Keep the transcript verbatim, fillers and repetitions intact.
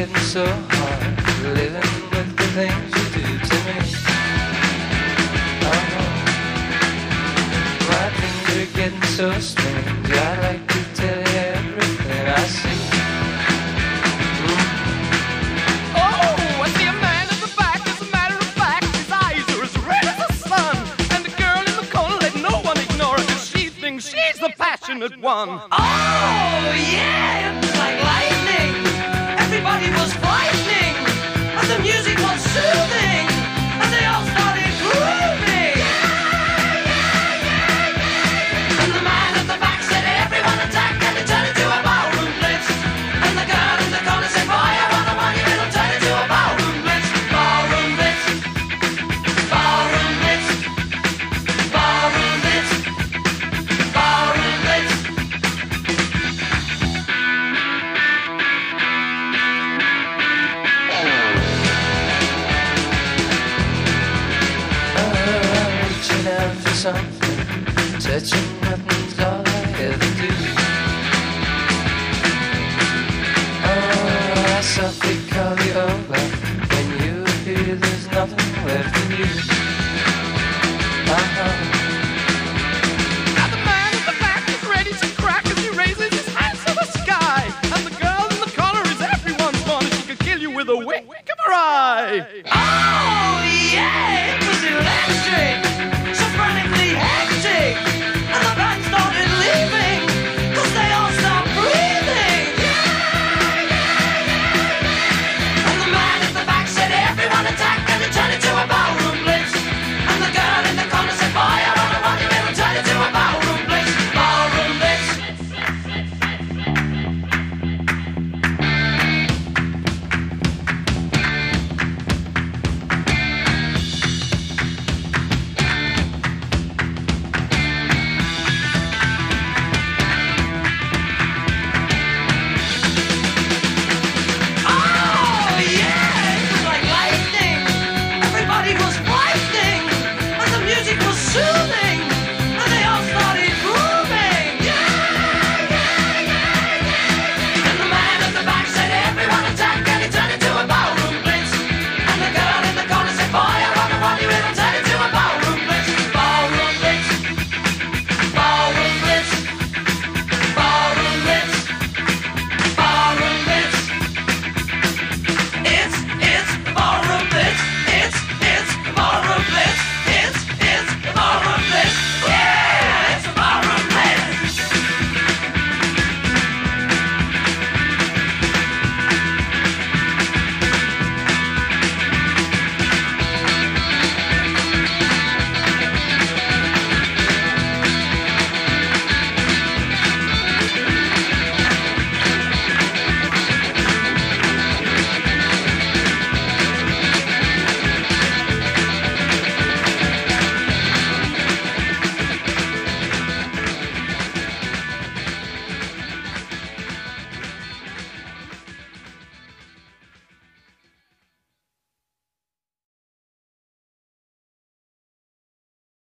getting so hard, living with the things you do to me. Oh, my dreams are getting so strange, I'd like to tell you everything I see. Oh, I see a man at the back, as a matter of fact, his eyes are as red as the sun. And the girl in the corner, let no one ignore her, 'cause she thinks she's the passionate one. Oh, yeah, it was like lightning. Everybody was frightening, and the music was soothing, and they all started grooving. And the man at the back said, everyone attack, and it turned into a ballroom blitz. And the girl in the corner said, boy, I want a money, it'll turn into a ballroom blitz. Ballroom blitz, ballroom blitz, ballroom blitz, ballroom blitz. Reaching out for something, touching nothing's all I ever do. Oh, I softly call you over, when you appear there's nothing left of you. Uh-huh. Now the man at the back is ready to crack as he raises his hands to the sky. And the girl in the corner is everyone's fun, and she could kill you with a wink of her eye. Oh,